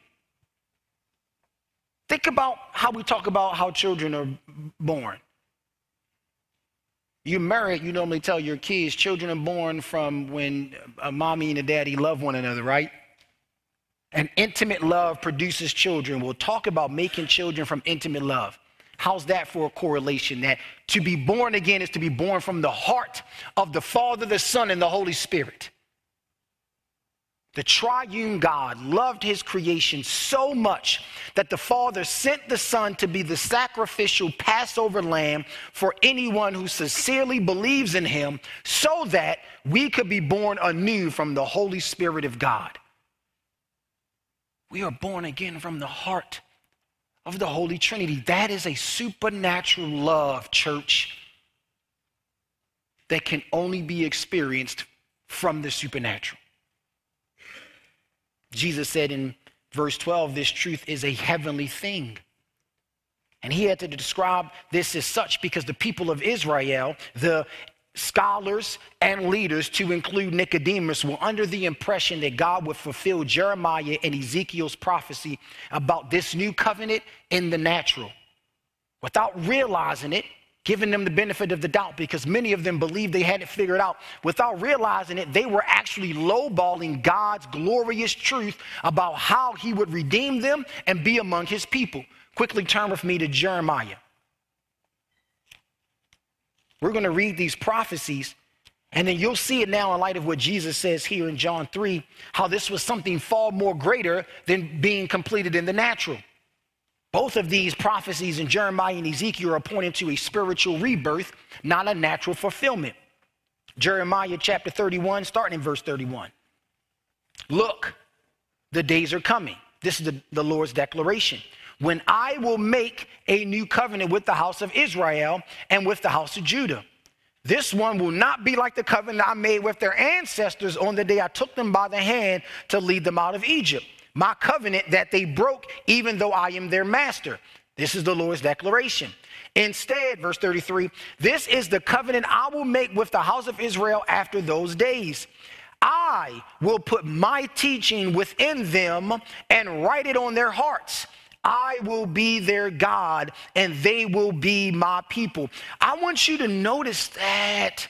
Think about how we talk about how children are born. You're married, you normally tell your kids children are born from when a mommy and a daddy love one another, right? And intimate love produces children. We'll talk about making children from intimate love. How's that for a correlation? That to be born again is to be born from the heart of the Father, the Son, and the Holy Spirit. The triune God loved his creation so much that the Father sent the Son to be the sacrificial Passover lamb for anyone who sincerely believes in him, so that we could be born anew from the Holy Spirit of God. We are born again from the heart of the Holy Trinity. That is a supernatural love, church, that can only be experienced from the supernatural. Jesus said in verse twelve, this truth is a heavenly thing. And he had to describe this as such because the people of Israel, the scholars and leaders, to include Nicodemus, were under the impression that God would fulfill Jeremiah and Ezekiel's prophecy about this new covenant in the natural, without realizing it, giving them the benefit of the doubt, because many of them believed they had it figured out. Without realizing it, they were actually lowballing God's glorious truth about how he would redeem them and be among his people. Quickly turn with me to Jeremiah. We're going to read these prophecies, and then you'll see it now in light of what Jesus says here in John three, how this was something far more greater than being completed in the natural. Both of these prophecies in Jeremiah and Ezekiel are pointing to a spiritual rebirth, not a natural fulfillment. Jeremiah chapter thirty-one, starting in verse thirty-one. Look, the days are coming. This is the, the Lord's declaration. When I will make a new covenant with the house of Israel and with the house of Judah. This one will not be like the covenant I made with their ancestors on the day I took them by the hand to lead them out of Egypt. My covenant that they broke, even though I am their master. This is the Lord's declaration. Instead, verse thirty-three, this is the covenant I will make with the house of Israel after those days. I will put my teaching within them and write it on their hearts. I will be their God and they will be my people. I want you to notice that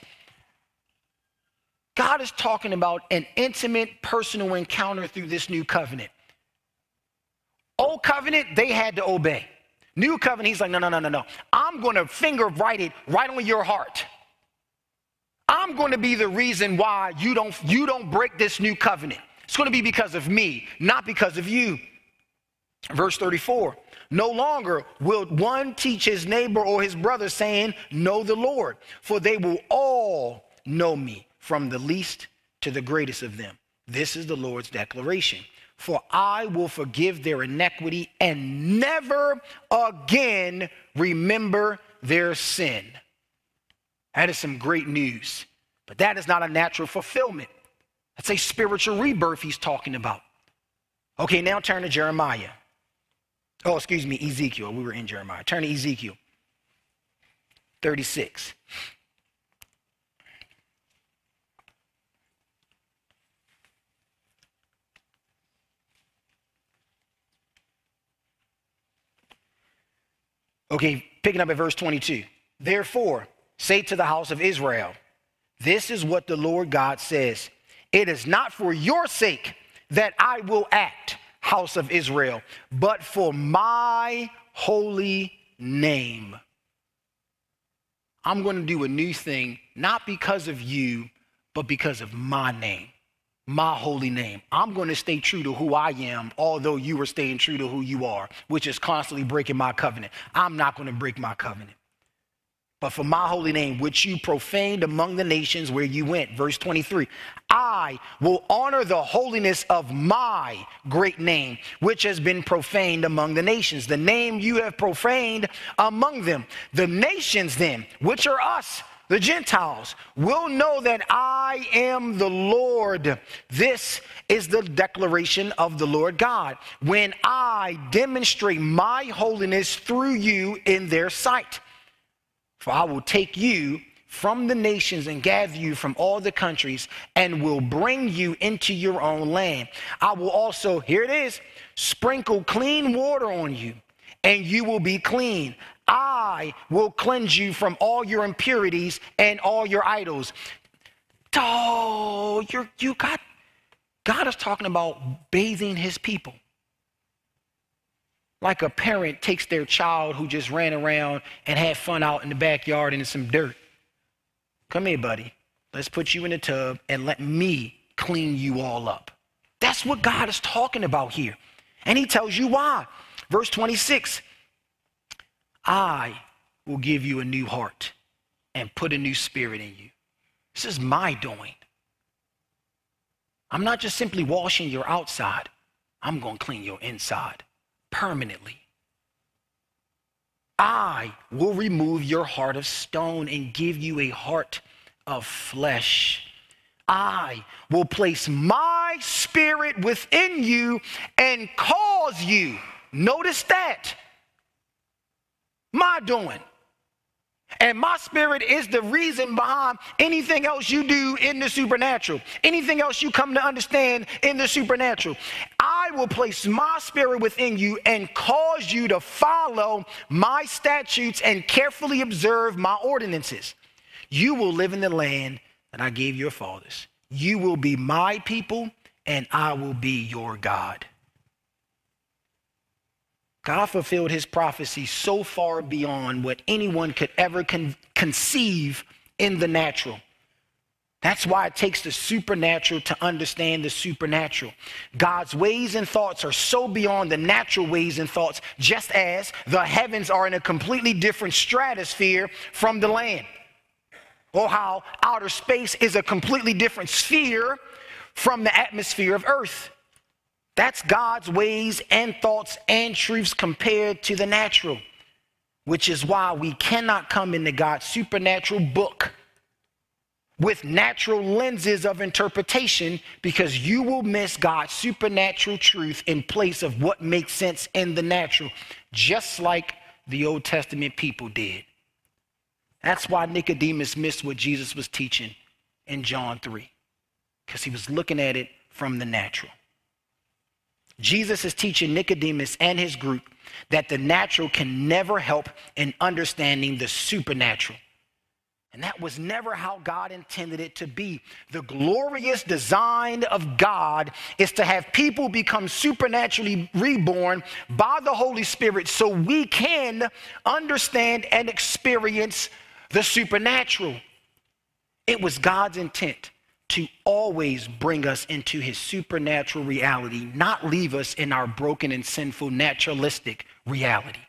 God is talking about an intimate personal encounter through this new covenant. Old covenant, they had to obey. New covenant, he's like, no, no, no, no, no. I'm going to finger write it right on your heart. I'm going to be the reason why you don't, you don't break this new covenant. It's going to be because of me, not because of you. Verse thirty-four, no longer will one teach his neighbor or his brother saying, know the Lord, for they will all know me, from the least to the greatest of them. This is the Lord's declaration. For I will forgive their iniquity and never again remember their sin. That is some great news, but that is not a natural fulfillment. That's a spiritual rebirth he's talking about. Okay, now turn to Jeremiah. Oh, excuse me, Ezekiel. We were in Jeremiah. Turn to Ezekiel thirty-six. Okay, picking up at verse twenty-two. Therefore, say to the house of Israel, this is what the Lord God says. It is not for your sake that I will act, house of Israel, but for my holy name. I'm going to do a new thing, not because of you, but because of my name, my holy name. I'm going to stay true to who I am, although you are staying true to who you are, which is constantly breaking my covenant. I'm not going to break my covenant. But for my holy name, which you profaned among the nations where you went. Verse twenty-three, I will honor the holiness of my great name, which has been profaned among the nations. The name you have profaned among them. The nations then, which are us, the Gentiles, will know that I am the Lord. This is the declaration of the Lord God, when I demonstrate my holiness through you in their sight. For I will take you from the nations and gather you from all the countries and will bring you into your own land. I will also, here it is, sprinkle clean water on you, and you will be clean. I will cleanse you from all your impurities and all your idols. Oh, you're, you got, God is talking about bathing his people. Like a parent takes their child who just ran around and had fun out in the backyard in some dirt. Come here, buddy. Let's put you in a tub and let me clean you all up. That's what God is talking about here. And he tells you why. Verse twenty-six, I will give you a new heart and put a new spirit in you. This is my doing. I'm not just simply washing your outside. I'm going to clean your inside permanently. I will remove your heart of stone and give you a heart of flesh. I will place my spirit within you and cause you. Notice that. My doing. And my spirit is the reason behind anything else you do in the supernatural. Anything else you come to understand in the supernatural. I will place my spirit within you and cause you to follow my statutes and carefully observe my ordinances. You will live in the land that I gave your fathers. You will be my people and I will be your God. God fulfilled his prophecy so far beyond what anyone could ever con- conceive in the natural. That's why it takes the supernatural to understand the supernatural. God's ways and thoughts are so beyond the natural ways and thoughts, just as the heavens are in a completely different stratosphere from the land. Or how outer space is a completely different sphere from the atmosphere of Earth. That's God's ways and thoughts and truths compared to the natural, which is why we cannot come into God's supernatural book with natural lenses of interpretation, because you will miss God's supernatural truth in place of what makes sense in the natural, just like the Old Testament people did. That's why Nicodemus missed what Jesus was teaching in John three, because he was looking at it from the natural. Jesus is teaching Nicodemus and his group that the natural can never help in understanding the supernatural. And that was never how God intended it to be. The glorious design of God is to have people become supernaturally reborn by the Holy Spirit so we can understand and experience the supernatural. It was God's intent to always bring us into his supernatural reality, not leave us in our broken and sinful naturalistic reality.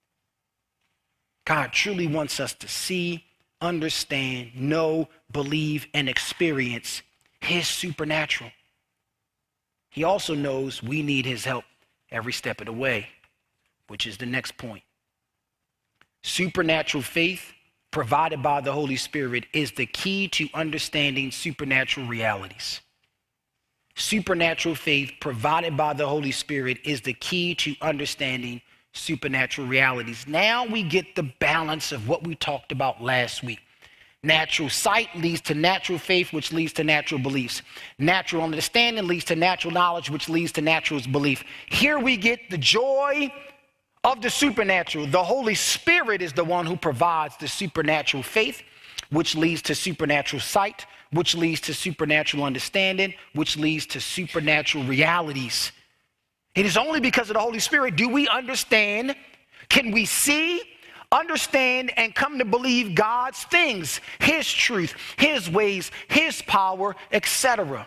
God truly wants us to see, understand, know, believe, and experience his supernatural. He also knows we need his help every step of the way, which is the next point. Supernatural faith provided by the Holy Spirit is the key to understanding supernatural realities. Supernatural faith provided by the Holy Spirit is the key to understanding supernatural realities. Now we get the balance of what we talked about last week. Natural sight leads to natural faith, which leads to natural beliefs. Natural understanding leads to natural knowledge, which leads to natural belief. Here we get the joy of the supernatural. The Holy Spirit is the one who provides the supernatural faith. which leads to supernatural sight, which leads to supernatural understanding, which leads to supernatural realities. It is only because of the Holy Spirit do we understand, can we see, understand, and come to believe God's things, his truth, his ways, his power, et cetera.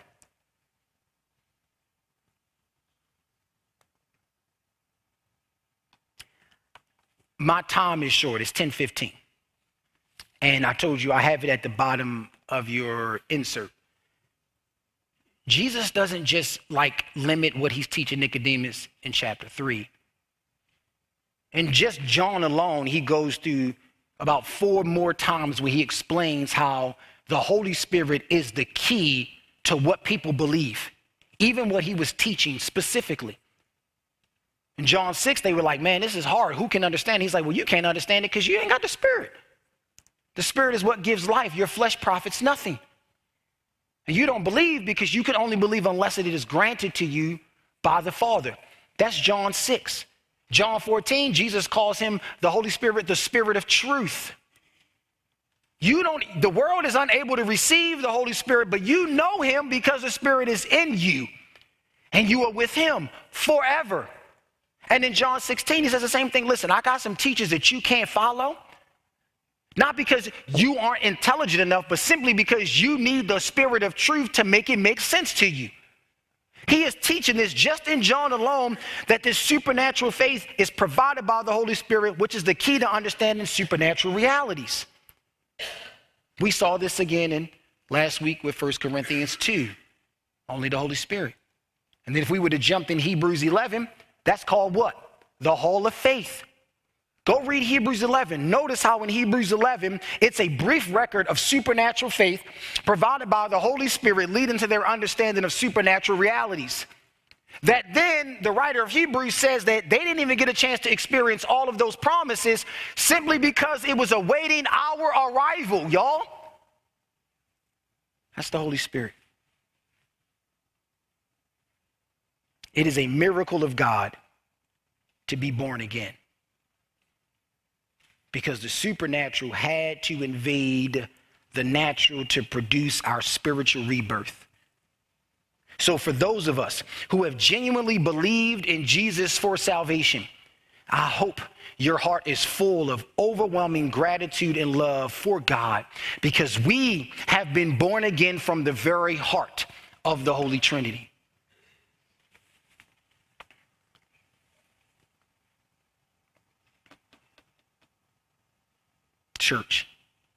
My time is short. It's ten fifteen. And I told you I have it at the bottom of your insert. Jesus doesn't just like limit what he's teaching Nicodemus in chapter three. In just John alone, he goes through about four more times where he explains how the Holy Spirit is the key to what people believe, even what he was teaching specifically. In John six, they were like, man, this is hard. Who can understand? He's like, well, you can't understand it because you ain't got the Spirit. The Spirit is what gives life. Your flesh profits nothing. And you don't believe because you can only believe unless it is granted to you by the Father. That's John six. John fourteen, Jesus calls him, the Holy Spirit, the Spirit of truth. You don't, the world is unable to receive the Holy Spirit, but you know him because the Spirit is in you and you are with him forever. And in John sixteen, he says the same thing. Listen, I got some teachers that you can't follow. Not because you aren't intelligent enough, but simply because you need the Spirit of truth to make it make sense to you. He is teaching this just in John alone, that this supernatural faith is provided by the Holy Spirit, which is the key to understanding supernatural realities. We saw this again in last week with First Corinthians two, only the Holy Spirit. And then if we were to jump in Hebrews eleven, that's called what? The hall of faith. Go read Hebrews eleven. Notice how in Hebrews eleven, it's a brief record of supernatural faith provided by the Holy Spirit leading to their understanding of supernatural realities. That then the writer of Hebrews says that they didn't even get a chance to experience all of those promises simply because it was awaiting our arrival, y'all. That's the Holy Spirit. It is a miracle of God to be born again. Because the supernatural had to invade the natural to produce our spiritual rebirth. So for those of us who have genuinely believed in Jesus for salvation, I hope your heart is full of overwhelming gratitude and love for God, because we have been born again from the very heart of the Holy Trinity. Church,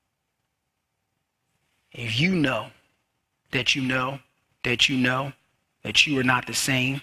if you know that you know that you know that you are not the same,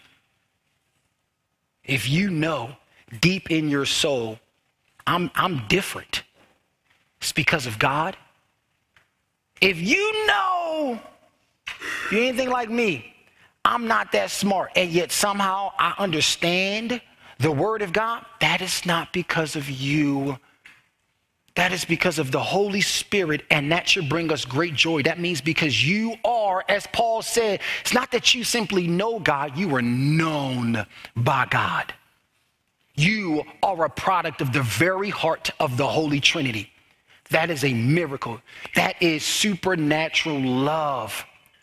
if you know deep in your soul, I'm, I'm different, it's because of God. If you know you're anything like me, I'm not that smart, and yet somehow I understand the word of God, that is not because of you. That is because of the Holy Spirit, and that should bring us great joy. That means because you are, as Paul said, it's not that you simply know God, you are known by God. You are a product of the very heart of the Holy Trinity. That is a miracle. That is supernatural love.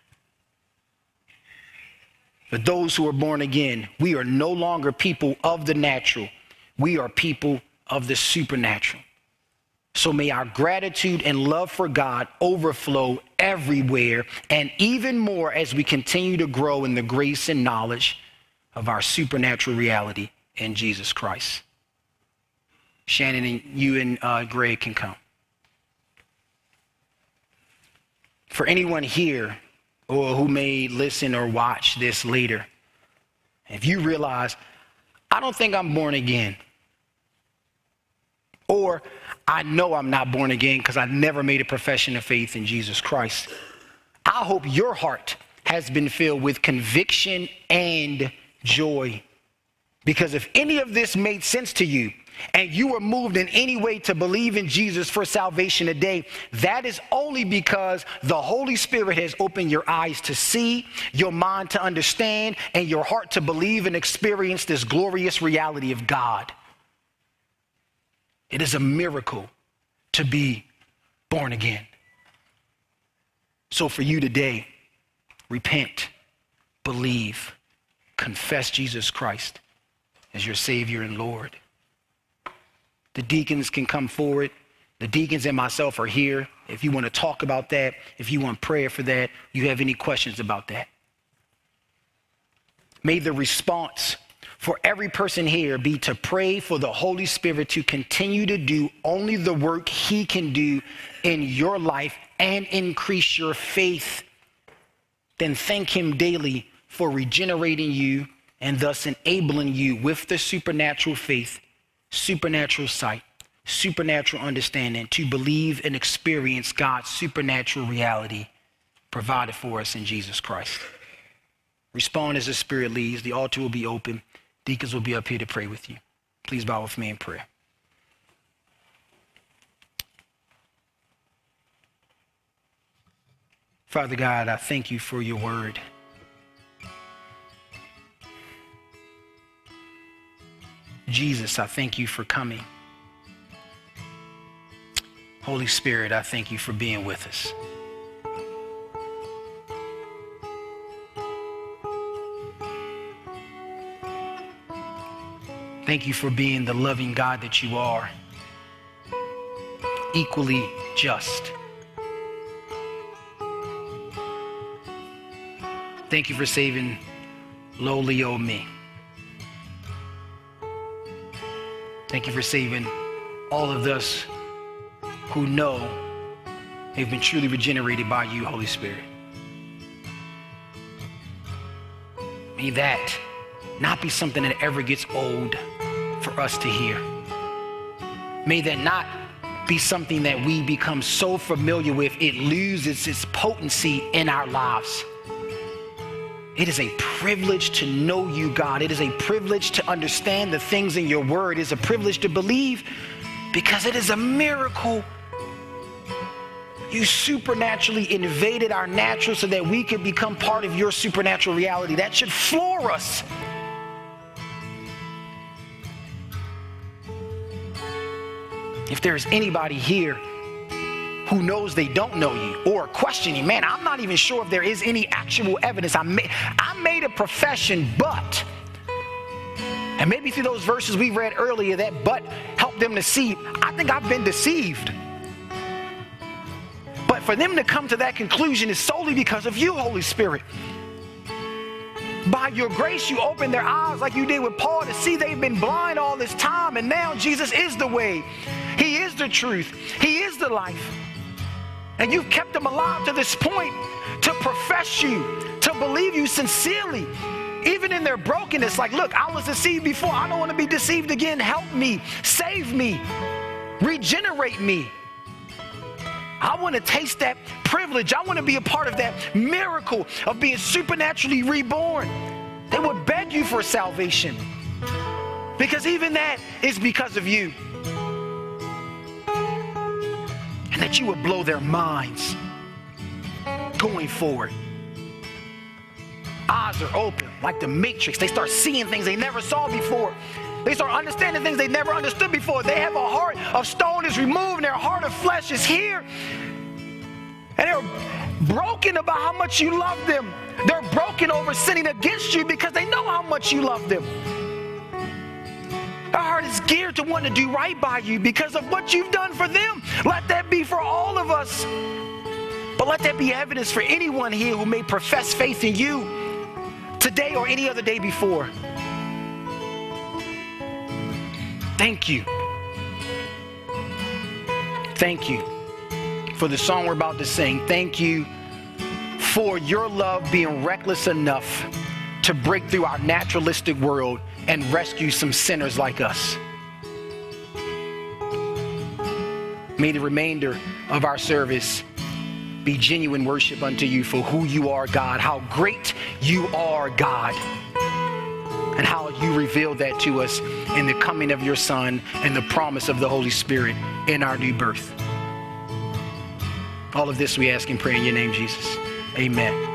For those who are born again, we are no longer people of the natural. We are people of the supernatural. So may our gratitude and love for God overflow everywhere, and even more as we continue to grow in the grace and knowledge of our supernatural reality in Jesus Christ. Shannon, and you and uh, Greg can come. For anyone here or who may listen or watch this later, if you realize, I don't think I'm born again, or I know I'm not born again because I never made a profession of faith in Jesus Christ, I hope your heart has been filled with conviction and joy. Because if any of this made sense to you and you were moved in any way to believe in Jesus for salvation today, that is only because the Holy Spirit has opened your eyes to see, your mind to understand, and your heart to believe and experience this glorious reality of God. It is a miracle to be born again. So for you today, repent, believe, confess Jesus Christ as your Savior and Lord. The deacons can come forward. The deacons and myself are here. If you want to talk about that, if you want prayer for that, you have any questions about that. May the response for every person here be to pray for the Holy Spirit to continue to do only the work he can do in your life and increase your faith. Then thank him daily for regenerating you and thus enabling you with the supernatural faith, supernatural sight, supernatural understanding to believe and experience God's supernatural reality provided for us in Jesus Christ. Respond as the Spirit leads. The altar will be open. Deacons will be up here to pray with you. Please bow with me in prayer. Father God, I thank you for your word. Jesus, I thank you for coming. Holy Spirit, I thank you for being with us. Thank you for being the loving God that you are, equally just. Thank you for saving lowly old me. Thank you for saving all of us who know they've been truly regenerated by you, Holy Spirit. May that not be something that ever gets old for us to hear. May that not be something that we become so familiar with it loses its potency in our lives. It is a privilege to know you, God. It is a privilege to understand the things in your word. It is a privilege to believe because it is a miracle. You supernaturally invaded our natural so that we could become part of your supernatural reality. That should floor us. If there's anybody here who knows they don't know you or questioning, man, I'm not even sure if there is any actual evidence. I made, I made a profession, but, and maybe through those verses we read earlier, that but helped them to see, I think I've been deceived. But for them to come to that conclusion is solely because of you, Holy Spirit. By your grace, you opened their eyes like you did with Paul to see they've been blind all this time, and now Jesus is the way. He is the truth. He is the life. And you've kept them alive to this point to profess you, to believe you sincerely, even in their brokenness. Like, look, I was deceived before. I don't want to be deceived again. Help me, save me, regenerate me. I want to taste that privilege. I want to be a part of that miracle of being supernaturally reborn. They would beg you for salvation because even that is because of you. And that you would blow their minds going forward. Eyes are open like the Matrix. They start seeing things they never saw before. They start understanding things they never understood before. They have a heart of stone is removed and their heart of flesh is here. And they're broken about how much you love them. They're broken over sinning against you because they know how much you love them. Our heart is geared to want to do right by you because of what you've done for them. Let that be for all of us. But let that be evidence for anyone here who may profess faith in you today or any other day before. Thank you. Thank you for the song we're about to sing. Thank you for your love being reckless enough to break through our naturalistic world and rescue some sinners like us. May the remainder of our service be genuine worship unto you for who you are, God, how great you are, God, and how you revealed that to us in the coming of your Son and the promise of the Holy Spirit in our new birth. All of this we ask and pray in your name, Jesus. Amen.